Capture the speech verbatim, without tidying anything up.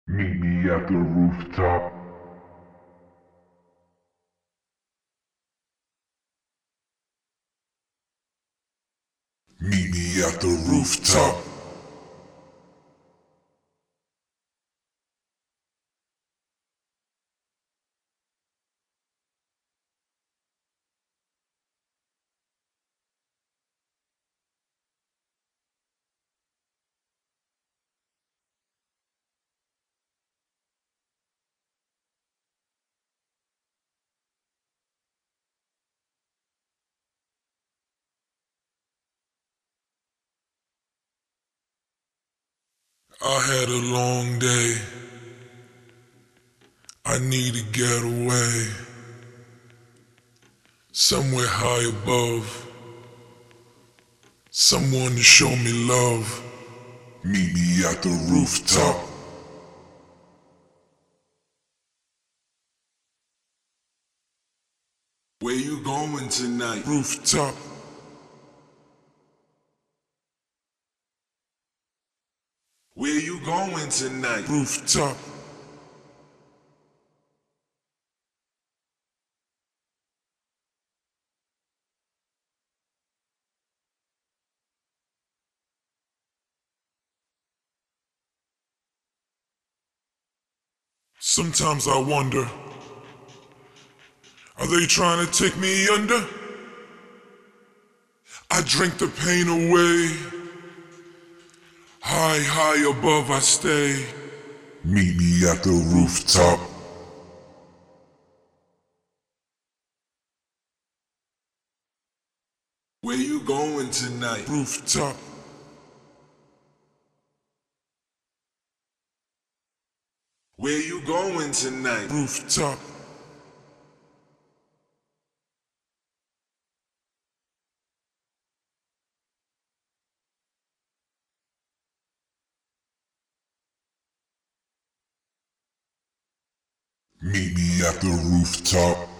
Meet me at the rooftop. Meet me at the rooftop. I had a long day. I need to get away. Somewhere high above. Someone to show me love. Meet me at the rooftop. Where you going tonight? Rooftop. Where you going tonight? Rooftop. Sometimes I wonder, are they trying to take me under? I drink the pain away. High, high above I stay. Meet me at the rooftop. Where you going tonight? Rooftop. Where you going tonight? Rooftop. Meet me at the rooftop.